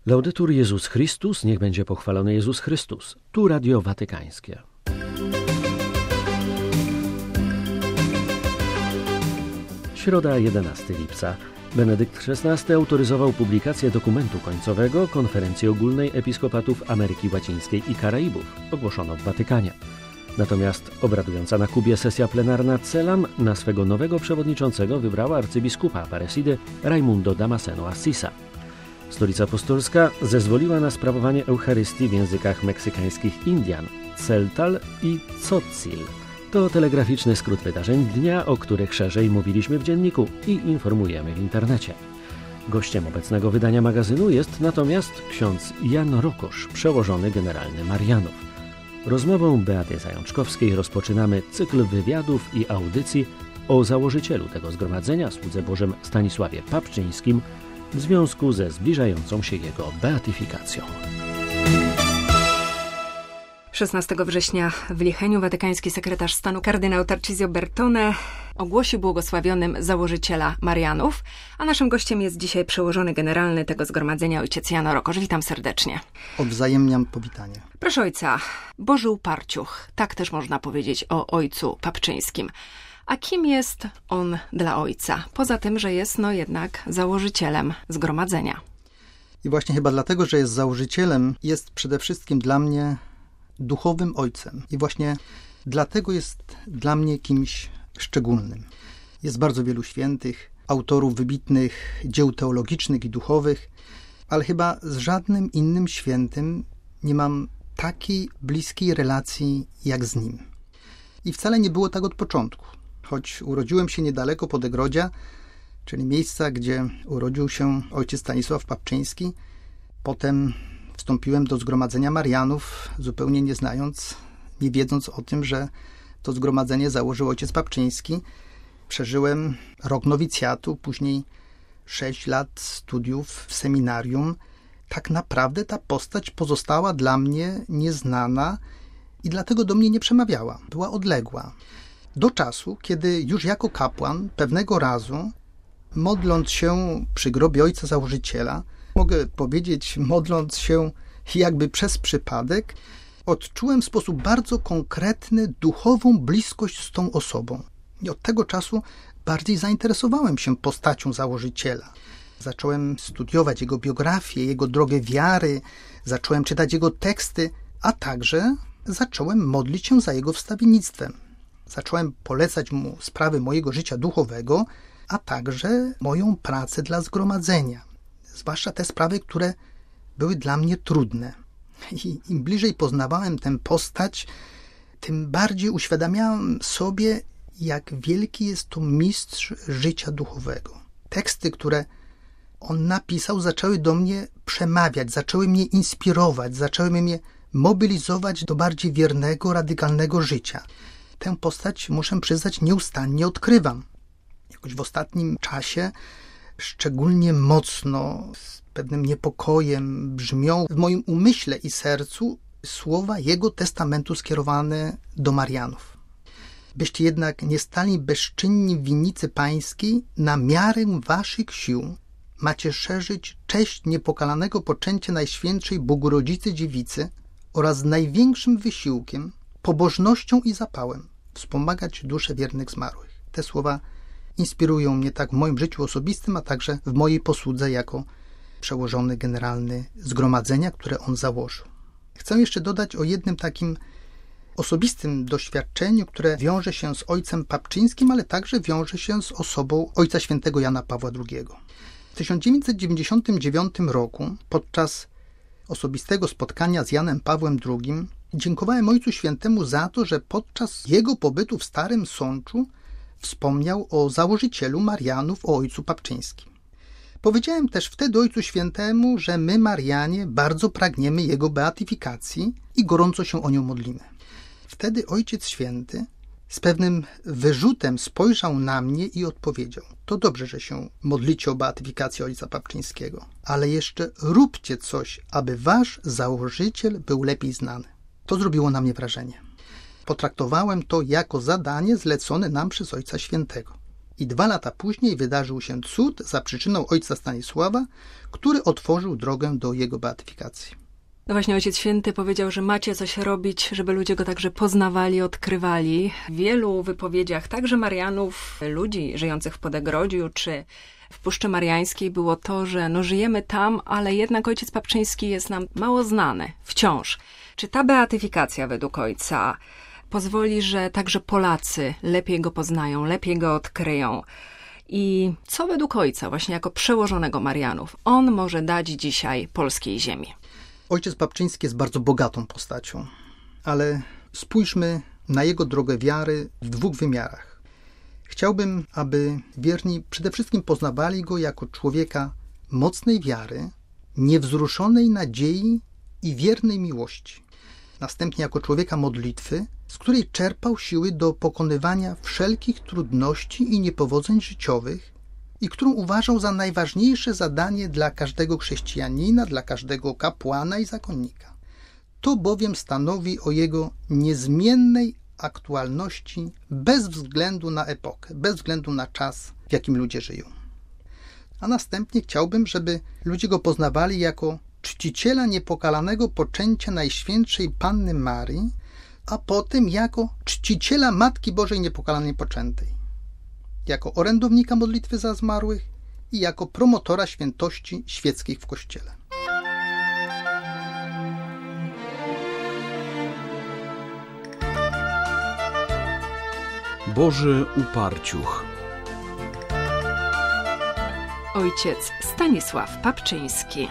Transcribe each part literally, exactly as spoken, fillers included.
Laudetur Jezus Chrystus, niech będzie pochwalony Jezus Chrystus. Tu Radio Watykańskie. Środa, jedenastego lipca. Benedykt szesnasty autoryzował publikację dokumentu końcowego Konferencji Ogólnej Episkopatów Ameryki Łacińskiej i Karaibów, ogłoszono w Watykanie. Natomiast obradująca na Kubie sesja plenarna Celam na swego nowego przewodniczącego wybrała arcybiskupa Aparecidy Raimundo Damasceno Assisa. Stolica Apostolska zezwoliła na sprawowanie Eucharystii w językach meksykańskich Indian, Celtal i Tzotzil. To telegraficzny skrót wydarzeń dnia, o których szerzej mówiliśmy w dzienniku i informujemy w internecie. Gościem obecnego wydania magazynu jest natomiast ksiądz Jan Rokosz, przełożony generalny Marianów. Rozmową Beaty Zajączkowskiej rozpoczynamy cykl wywiadów i audycji o założycielu tego zgromadzenia, słudze Bożym Stanisławie Papczyńskim, w związku ze zbliżającą się jego beatyfikacją. szesnastego września w Licheniu watykański sekretarz stanu kardynał Tarcisio Bertone ogłosił błogosławionym założyciela Marianów, a naszym gościem jest dzisiaj przełożony generalny tego zgromadzenia ojciec Jan Rokosz. Witam serdecznie. Odwzajemniam powitanie. Proszę ojca, Boży uparciuch, tak też można powiedzieć o ojcu Papczyńskim. A kim jest on dla ojca? Poza tym, że jest no jednak założycielem zgromadzenia. I właśnie chyba dlatego, że jest założycielem, jest przede wszystkim dla mnie duchowym ojcem. I właśnie dlatego jest dla mnie kimś szczególnym. Jest bardzo wielu świętych, autorów wybitnych dzieł teologicznych i duchowych, ale chyba z żadnym innym świętym nie mam takiej bliskiej relacji jak z nim. I wcale nie było tak od początku. Choć urodziłem się niedaleko Podegrodzia, czyli miejsca, gdzie urodził się ojciec Stanisław Papczyński, potem wstąpiłem do zgromadzenia Marianów, zupełnie nie znając, nie wiedząc o tym, że to zgromadzenie założył ojciec Papczyński. Przeżyłem rok nowicjatu, później sześć lat studiów w seminarium. Tak naprawdę ta postać pozostała dla mnie nieznana i dlatego do mnie nie przemawiała. Była odległa. Do czasu, kiedy już jako kapłan pewnego razu, modląc się przy grobie ojca założyciela, mogę powiedzieć, modląc się jakby przez przypadek, odczułem w sposób bardzo konkretny duchową bliskość z tą osobą. I od tego czasu bardziej zainteresowałem się postacią założyciela. Zacząłem studiować jego biografię, jego drogę wiary, zacząłem czytać jego teksty, a także zacząłem modlić się za jego wstawiennictwem. Zacząłem polecać mu sprawy mojego życia duchowego, a także moją pracę dla zgromadzenia. Zwłaszcza te sprawy, które były dla mnie trudne. I im bliżej poznawałem tę postać, tym bardziej uświadamiałem sobie, jak wielki jest to mistrz życia duchowego. Teksty, które on napisał, zaczęły do mnie przemawiać, zaczęły mnie inspirować, zaczęły mnie mobilizować do bardziej wiernego, radykalnego życia. Tę postać, muszę przyznać, nieustannie odkrywam. Jakoś w ostatnim czasie szczególnie mocno, z pewnym niepokojem brzmią w moim umyśle i sercu słowa jego testamentu skierowane do Marianów. Byście jednak nie stali bezczynni w winnicy pańskiej, na miarę waszych sił macie szerzyć cześć niepokalanego poczęcia Najświętszej Bogorodzicy Dziewicy oraz z największym wysiłkiem, pobożnością i zapałem wspomagać dusze wiernych zmarłych. Te słowa inspirują mnie tak w moim życiu osobistym, a także w mojej posłudze jako przełożony generalny zgromadzenia, które on założył. Chcę jeszcze dodać o jednym takim osobistym doświadczeniu, które wiąże się z ojcem Papczyńskim, ale także wiąże się z osobą ojca świętego Jana Pawła drugiego. W tysiąc dziewięćset dziewięćdziesiątym dziewiątym roku, podczas osobistego spotkania z Janem Pawłem drugim, dziękowałem Ojcu Świętemu za to, że podczas jego pobytu w Starym Sączu wspomniał o założycielu Marianów, o ojcu Papczyńskim. Powiedziałem też wtedy Ojcu Świętemu, że my, Marianie, bardzo pragniemy jego beatyfikacji i gorąco się o nią modlimy. Wtedy Ojciec Święty z pewnym wyrzutem spojrzał na mnie i odpowiedział: to dobrze, że się modlicie o beatyfikację ojca Papczyńskiego, ale jeszcze róbcie coś, aby wasz założyciel był lepiej znany. To zrobiło na mnie wrażenie. Potraktowałem to jako zadanie zlecone nam przez Ojca Świętego. I dwa lata później wydarzył się cud za przyczyną ojca Stanisława, który otworzył drogę do jego beatyfikacji. No właśnie, Ojciec Święty powiedział, że macie coś robić, żeby ludzie go także poznawali, odkrywali. W wielu wypowiedziach, także Marianów, ludzi żyjących w Podegrodziu czy w Puszczy Mariańskiej było to, że no żyjemy tam, ale jednak Ojciec Papczyński jest nam mało znany wciąż. Czy ta beatyfikacja według Ojca pozwoli, że także Polacy lepiej go poznają, lepiej go odkryją? I co według Ojca, właśnie jako przełożonego Marianów, on może dać dzisiaj polskiej ziemi? Ojciec Papczyński jest bardzo bogatą postacią, ale spójrzmy na jego drogę wiary w dwóch wymiarach. Chciałbym, aby wierni przede wszystkim poznawali go jako człowieka mocnej wiary, niewzruszonej nadziei i wiernej miłości. Następnie jako człowieka modlitwy, z której czerpał siły do pokonywania wszelkich trudności i niepowodzeń życiowych i którą uważał za najważniejsze zadanie dla każdego chrześcijanina, dla każdego kapłana i zakonnika. To bowiem stanowi o jego niezmiennej aktualności bez względu na epokę, bez względu na czas, w jakim ludzie żyją. A następnie chciałbym, żeby ludzie go poznawali jako czciciela niepokalanego poczęcia Najświętszej Panny Marii, a potem jako czciciela Matki Bożej Niepokalanej Poczętej, jako orędownika modlitwy za zmarłych i jako promotora świętości świeckich w Kościele. Boży Uparciuch. Ojciec Stanisław Papczyński.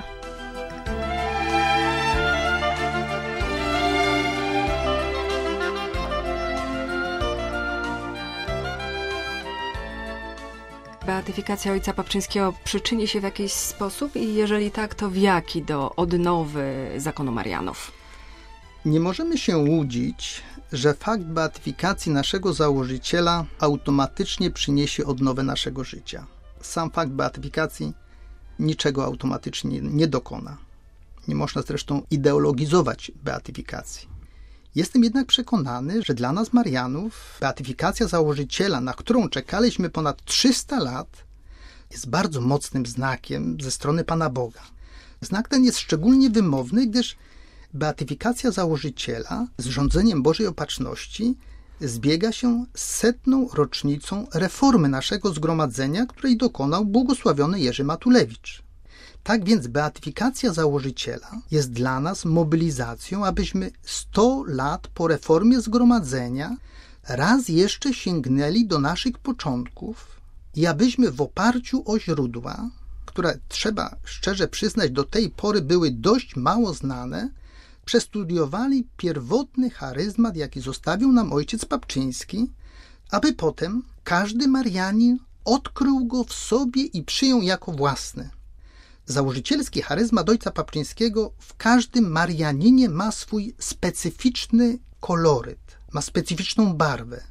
Beatyfikacja Ojca Papczyńskiego przyczyni się w jakiś sposób i jeżeli tak, to w jaki do odnowy zakonu Marianów? Nie możemy się łudzić, że fakt beatyfikacji naszego założyciela automatycznie przyniesie odnowę naszego życia. Sam fakt beatyfikacji niczego automatycznie nie dokona. Nie można zresztą ideologizować beatyfikacji. Jestem jednak przekonany, że dla nas Marianów beatyfikacja założyciela, na którą czekaliśmy ponad trzysta lat, jest bardzo mocnym znakiem ze strony Pana Boga. Znak ten jest szczególnie wymowny, gdyż beatyfikacja założyciela z rządzeniem Bożej Opatrzności zbiega się z setną rocznicą reformy naszego zgromadzenia, której dokonał błogosławiony Jerzy Matulewicz. Tak więc beatyfikacja założyciela jest dla nas mobilizacją, abyśmy sto lat po reformie zgromadzenia raz jeszcze sięgnęli do naszych początków i abyśmy w oparciu o źródła, które trzeba szczerze przyznać do tej pory były dość mało znane, przestudiowali pierwotny charyzmat, jaki zostawił nam Ojciec Papczyński, aby potem każdy Marianin odkrył go w sobie i przyjął jako własny. Założycielski charyzmat Ojca Papczyńskiego w każdym Marianinie ma swój specyficzny koloryt, ma specyficzną barwę.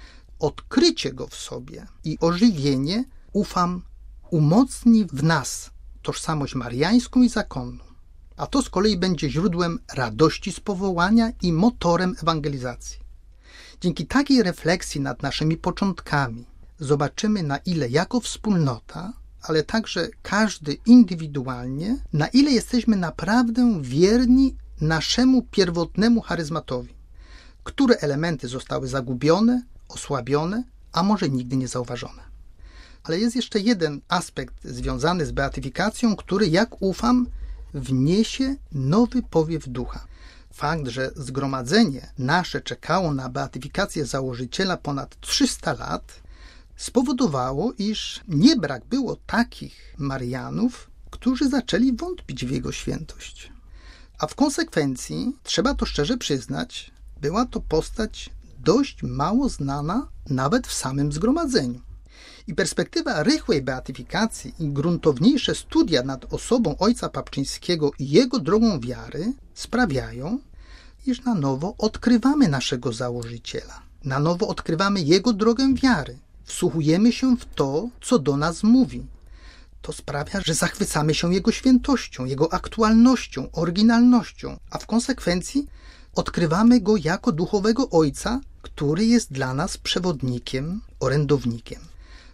Odkrycie go w sobie i ożywienie, ufam, umocni w nas tożsamość mariańską i zakonną, a to z kolei będzie źródłem radości z powołania i motorem ewangelizacji. Dzięki takiej refleksji nad naszymi początkami zobaczymy, na ile jako wspólnota, ale także każdy indywidualnie, na ile jesteśmy naprawdę wierni naszemu pierwotnemu charyzmatowi, które elementy zostały zagubione, osłabione, a może nigdy nie zauważone. Ale jest jeszcze jeden aspekt związany z beatyfikacją, który, jak ufam, wniesie nowy powiew ducha. Fakt, że zgromadzenie nasze czekało na beatyfikację założyciela ponad trzysta lat, spowodowało, iż nie brak było takich Marianów, którzy zaczęli wątpić w jego świętość. A w konsekwencji, trzeba to szczerze przyznać, była to postać dość mało znana nawet w samym zgromadzeniu. I perspektywa rychłej beatyfikacji i gruntowniejsze studia nad osobą Ojca Papczyńskiego i jego drogą wiary sprawiają, iż na nowo odkrywamy naszego założyciela. Na nowo odkrywamy jego drogę wiary. Wsłuchujemy się w to, co do nas mówi. To sprawia, że zachwycamy się jego świętością, jego aktualnością, oryginalnością, a w konsekwencji odkrywamy go jako duchowego Ojca, który jest dla nas przewodnikiem, orędownikiem.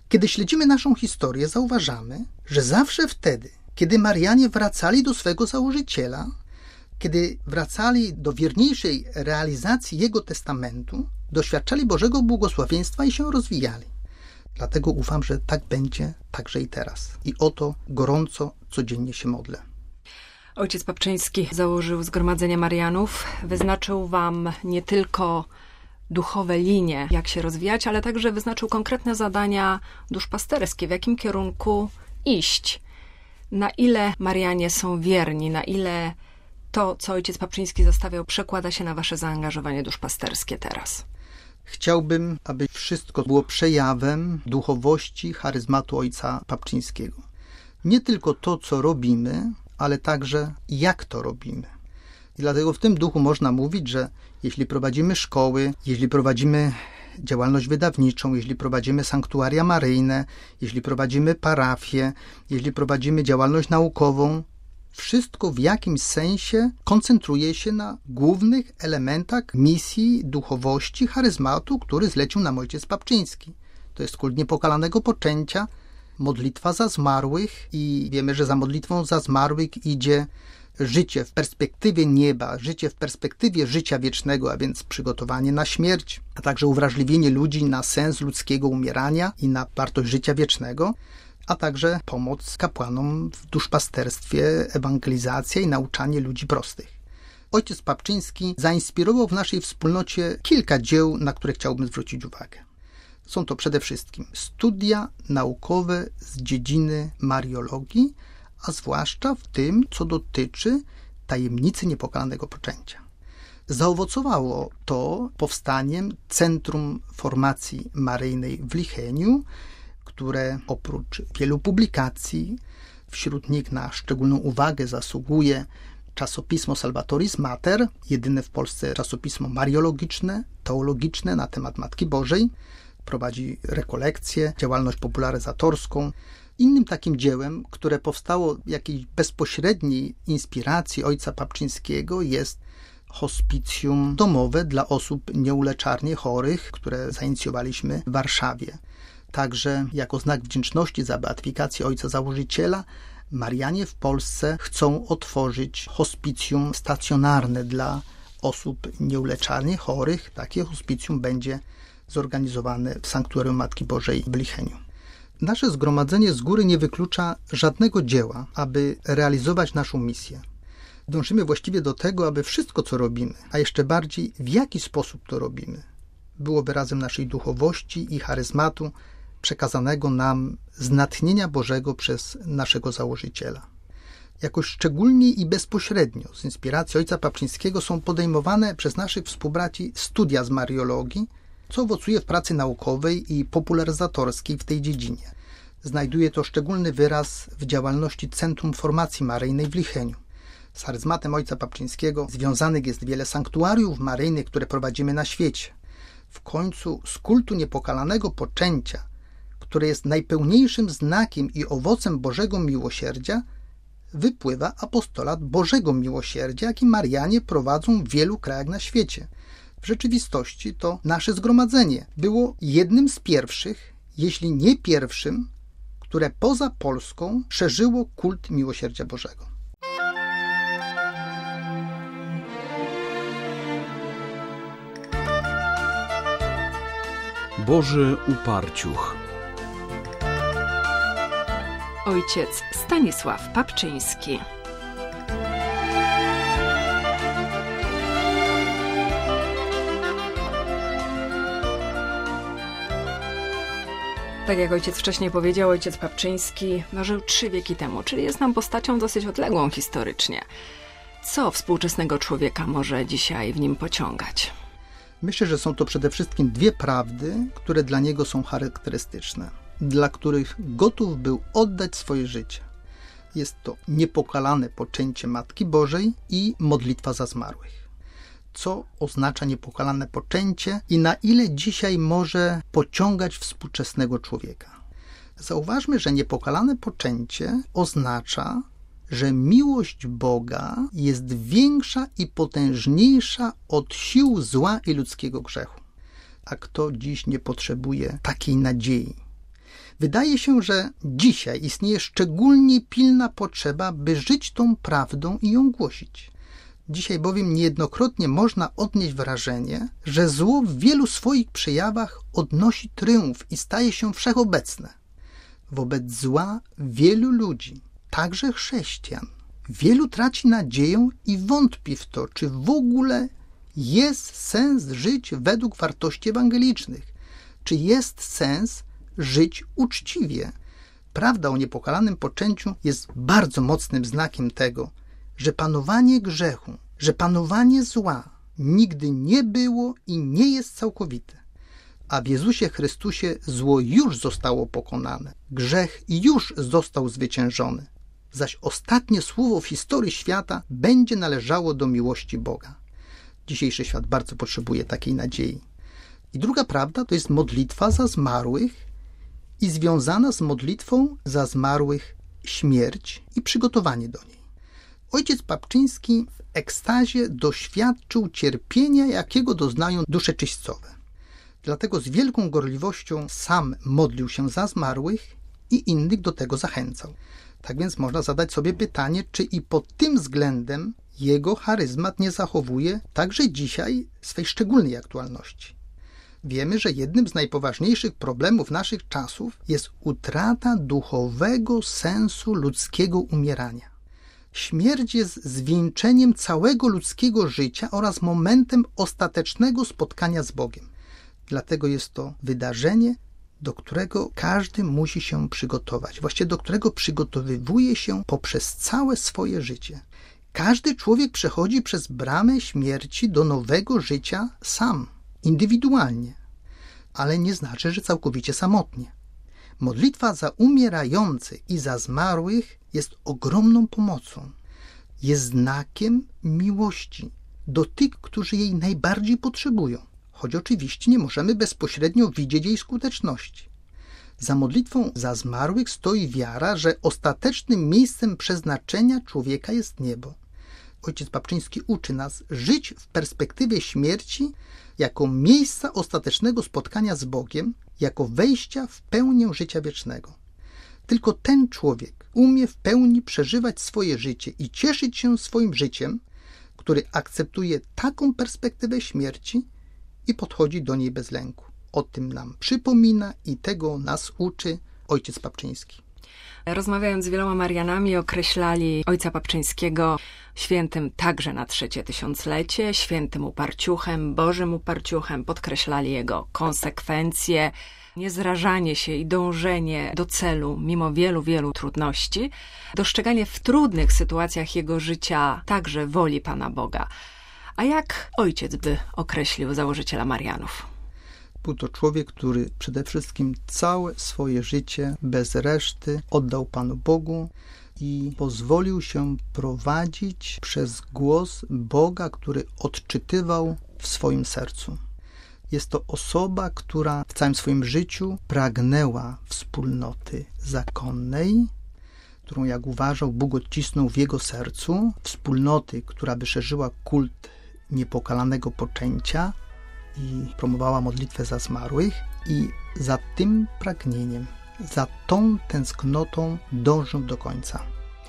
Kiedy śledzimy naszą historię, zauważamy, że zawsze wtedy, kiedy Marianie wracali do swego założyciela, kiedy wracali do wierniejszej realizacji Jego testamentu, doświadczali Bożego błogosławieństwa i się rozwijali. Dlatego ufam, że tak będzie także i teraz. I o to gorąco, codziennie się modlę. Ojciec Papczyński założył Zgromadzenie Marianów, wyznaczył wam nie tylko duchowe linie, jak się rozwijać, ale także wyznaczył konkretne zadania duszpasterskie, w jakim kierunku iść. Na ile Marianie są wierni, na ile to, co ojciec Papczyński zostawiał, przekłada się na wasze zaangażowanie duszpasterskie teraz? Chciałbym, aby wszystko było przejawem duchowości, charyzmatu ojca Papczyńskiego. Nie tylko to, co robimy, ale także jak to robimy. I dlatego w tym duchu można mówić, że jeśli prowadzimy szkoły, jeśli prowadzimy działalność wydawniczą, jeśli prowadzimy sanktuaria maryjne, jeśli prowadzimy parafię, jeśli prowadzimy działalność naukową, wszystko w jakimś sensie koncentruje się na głównych elementach misji, duchowości, charyzmatu, który zlecił nam ojciec Papczyński. To jest kult niepokalanego poczęcia, modlitwa za zmarłych i wiemy, że za modlitwą za zmarłych idzie życie w perspektywie nieba, życie w perspektywie życia wiecznego, a więc przygotowanie na śmierć, a także uwrażliwienie ludzi na sens ludzkiego umierania i na wartość życia wiecznego, a także pomoc kapłanom w duszpasterstwie, ewangelizacja i nauczanie ludzi prostych. Ojciec Papczyński zainspirował w naszej wspólnocie kilka dzieł, na które chciałbym zwrócić uwagę. Są to przede wszystkim studia naukowe z dziedziny mariologii, a zwłaszcza w tym, co dotyczy tajemnicy niepokalanego poczęcia. Zaowocowało to powstaniem Centrum Formacji Maryjnej w Licheniu, które oprócz wielu publikacji, wśród nich na szczególną uwagę zasługuje czasopismo Salvatoris Mater, jedyne w Polsce czasopismo mariologiczne, teologiczne na temat Matki Bożej, prowadzi rekolekcje, działalność popularyzatorską. Innym takim dziełem, które powstało jakiejś bezpośredniej inspiracji ojca Papczyńskiego, jest hospicjum domowe dla osób nieuleczalnie chorych, które zainicjowaliśmy w Warszawie. Także jako znak wdzięczności za beatyfikację ojca założyciela, Marianie w Polsce chcą otworzyć hospicjum stacjonarne dla osób nieuleczalnie chorych. Takie hospicjum będzie zorganizowane w Sanktuarium Matki Bożej w Licheniu. Nasze zgromadzenie z góry nie wyklucza żadnego dzieła, aby realizować naszą misję. Dążymy właściwie do tego, aby wszystko, co robimy, a jeszcze bardziej w jaki sposób to robimy, było wyrazem naszej duchowości i charyzmatu przekazanego nam z natchnienia Bożego przez naszego założyciela. Jakoś szczególnie i bezpośrednio z inspiracji ojca Papczyńskiego są podejmowane przez naszych współbraci studia z mariologii, co owocuje w pracy naukowej i popularyzatorskiej w tej dziedzinie. Znajduje to szczególny wyraz w działalności Centrum Formacji Maryjnej w Licheniu. Z charyzmatem ojca Papczyńskiego związanych jest wiele sanktuariów maryjnych, które prowadzimy na świecie. W końcu z kultu niepokalanego poczęcia, które jest najpełniejszym znakiem i owocem Bożego miłosierdzia, wypływa apostolat Bożego miłosierdzia, jaki Marianie prowadzą w wielu krajach na świecie. W rzeczywistości to nasze zgromadzenie było jednym z pierwszych, jeśli nie pierwszym, które poza Polską szerzyło kult miłosierdzia Bożego. Boży uparciuch. Ojciec Stanisław Papczyński. Tak jak ojciec wcześniej powiedział, ojciec Papczyński żył trzy wieki temu, czyli jest nam postacią dosyć odległą historycznie. Co współczesnego człowieka może dzisiaj w nim pociągać? Myślę, że są to przede wszystkim dwie prawdy, które dla niego są charakterystyczne, dla których gotów był oddać swoje życie. Jest to niepokalane poczęcie Matki Bożej i modlitwa za zmarłych. Co oznacza niepokalane poczęcie i na ile dzisiaj może pociągać współczesnego człowieka? Zauważmy, że niepokalane poczęcie oznacza, że miłość Boga jest większa i potężniejsza od sił zła i ludzkiego grzechu. A kto dziś nie potrzebuje takiej nadziei? Wydaje się, że dzisiaj istnieje szczególnie pilna potrzeba, by żyć tą prawdą i ją głosić. Dzisiaj bowiem niejednokrotnie można odnieść wrażenie, że zło w wielu swoich przejawach odnosi triumf i staje się wszechobecne. Wobec zła wielu ludzi, także chrześcijan, wielu traci nadzieję i wątpi w to, czy w ogóle jest sens żyć według wartości ewangelicznych, czy jest sens żyć uczciwie. Prawda o niepokalanym poczęciu jest bardzo mocnym znakiem tego, że panowanie grzechu, że panowanie zła nigdy nie było i nie jest całkowite. A w Jezusie Chrystusie zło już zostało pokonane, grzech już został zwyciężony, zaś ostatnie słowo w historii świata będzie należało do miłości Boga. Dzisiejszy świat bardzo potrzebuje takiej nadziei. I druga prawda to jest modlitwa za zmarłych i związana z modlitwą za zmarłych śmierć i przygotowanie do niej. Ojciec Papczyński w ekstazie doświadczył cierpienia, jakiego doznają dusze czyśćcowe. Dlatego z wielką gorliwością sam modlił się za zmarłych i innych do tego zachęcał. Tak więc można zadać sobie pytanie, czy i pod tym względem jego charyzmat nie zachowuje także dzisiaj swej szczególnej aktualności. Wiemy, że jednym z najpoważniejszych problemów naszych czasów jest utrata duchowego sensu ludzkiego umierania. Śmierć jest zwieńczeniem całego ludzkiego życia oraz momentem ostatecznego spotkania z Bogiem. Dlatego jest to wydarzenie, do którego każdy musi się przygotować, właściwie do którego przygotowywuje się poprzez całe swoje życie. Każdy człowiek przechodzi przez bramę śmierci do nowego życia sam, indywidualnie, ale nie znaczy, że całkowicie samotnie. Modlitwa za umierających i za zmarłych jest ogromną pomocą. Jest znakiem miłości do tych, którzy jej najbardziej potrzebują, choć oczywiście nie możemy bezpośrednio widzieć jej skuteczności. Za modlitwą za zmarłych stoi wiara, że ostatecznym miejscem przeznaczenia człowieka jest niebo. Ojciec Papczyński uczy nas żyć w perspektywie śmierci jako miejsca ostatecznego spotkania z Bogiem, jako wejścia w pełnię życia wiecznego. Tylko ten człowiek umie w pełni przeżywać swoje życie i cieszyć się swoim życiem, który akceptuje taką perspektywę śmierci i podchodzi do niej bez lęku. O tym nam przypomina i tego nas uczy ojciec Papczyński. Rozmawiając z wieloma Marianami, określali ojca Papczyńskiego świętym także na trzecie tysiąclecie, świętym uparciuchem, Bożym uparciuchem, podkreślali jego konsekwencje, niezrażanie się i dążenie do celu mimo wielu, wielu trudności, dostrzeganie w trudnych sytuacjach jego życia także woli Pana Boga. A jak ojciec by określił założyciela Marianów? Był to człowiek, który przede wszystkim całe swoje życie bez reszty oddał Panu Bogu i pozwolił się prowadzić przez głos Boga, który odczytywał w swoim sercu. Jest to osoba, która w całym swoim życiu pragnęła wspólnoty zakonnej, którą, jak uważał, Bóg odcisnął w jego sercu, wspólnoty, która by szerzyła kult niepokalanego poczęcia i promowała modlitwę za zmarłych, i za tym pragnieniem, za tą tęsknotą dążył do końca.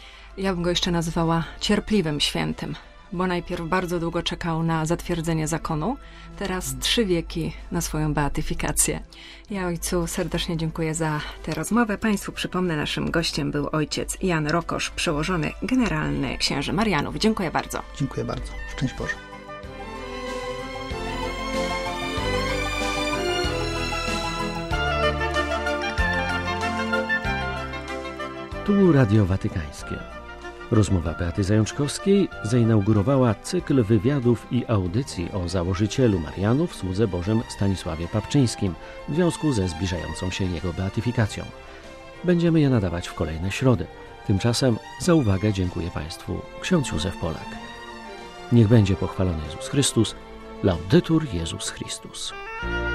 Ja bym go jeszcze nazwała cierpliwym świętym, bo najpierw bardzo długo czekał na zatwierdzenie zakonu, teraz trzy wieki na swoją beatyfikację. Ja ojcu serdecznie dziękuję za tę rozmowę. Państwu przypomnę, naszym gościem był ojciec Jan Rokosz, przełożony generalny księży Marianów. Dziękuję bardzo. Dziękuję bardzo. Szczęść Boże. Tu Radio Watykańskie. Rozmowa Beaty Zajączkowskiej zainaugurowała cykl wywiadów i audycji o założycielu Marianów, słudze Bożym Stanisławie Papczyńskim w związku ze zbliżającą się jego beatyfikacją. Będziemy je nadawać w kolejne środy. Tymczasem za uwagę dziękuję Państwu ksiądz Józef Polak. Niech będzie pochwalony Jezus Chrystus. Laudetur Jezus Chrystus.